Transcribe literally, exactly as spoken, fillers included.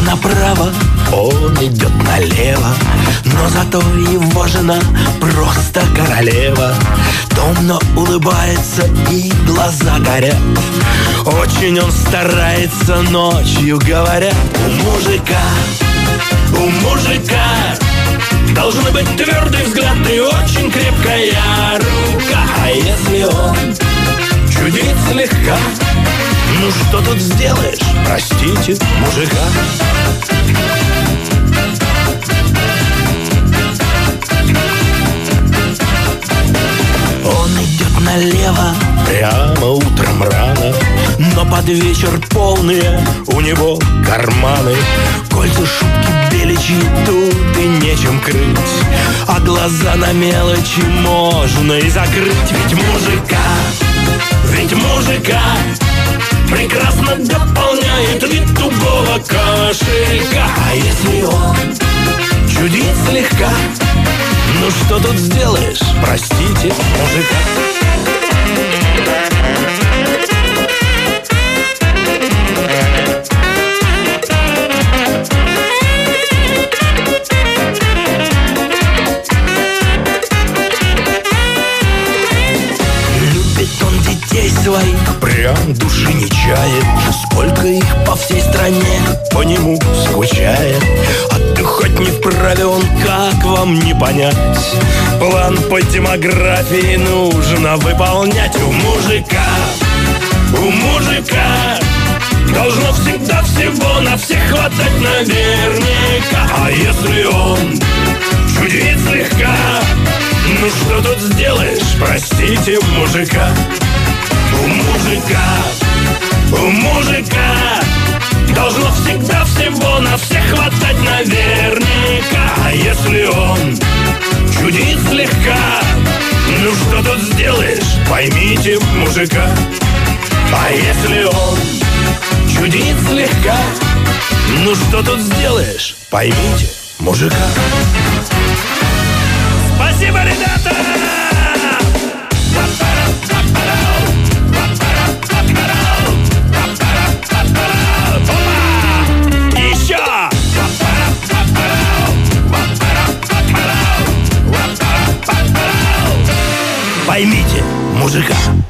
направо, он идет налево, но зато его жена просто королева. Томно улыбается и глаза горят. Очень он старается, ночью говорят. У мужика, у мужика должны быть твердый взгляд и очень крепкая рука. А если он чудит слегка, ну что тут сделаешь, простите, мужика. Он идет налево, прямо утром рано, но под вечер полные у него карманы. Кольца, шутки, беличьи тут и нечем крыть, а глаза на мелочи можно и закрыть. Ведь мужика, ведь мужика прекрасно дополняет вид тугого кошелька. А если он чудит слегка, ну что тут сделаешь, простите, мужика. Своих прям души не чает. Сколько их по всей стране по нему скучает. Отдыхать не вправе он, как вам не понять. План по демографии нужно выполнять. У мужика, у мужика должно всегда всего на всех хватать наверняка. А если он чудит слегка, ну что тут сделаешь, простите, мужика. У мужика, у мужика должно всегда всего на всех хватать наверняка. А если он чудит слегка, ну что тут сделаешь, поймите, мужика. А если он чудит слегка, ну что тут сделаешь, поймите, мужика. Спасибо, ребята! Поймите, мужика.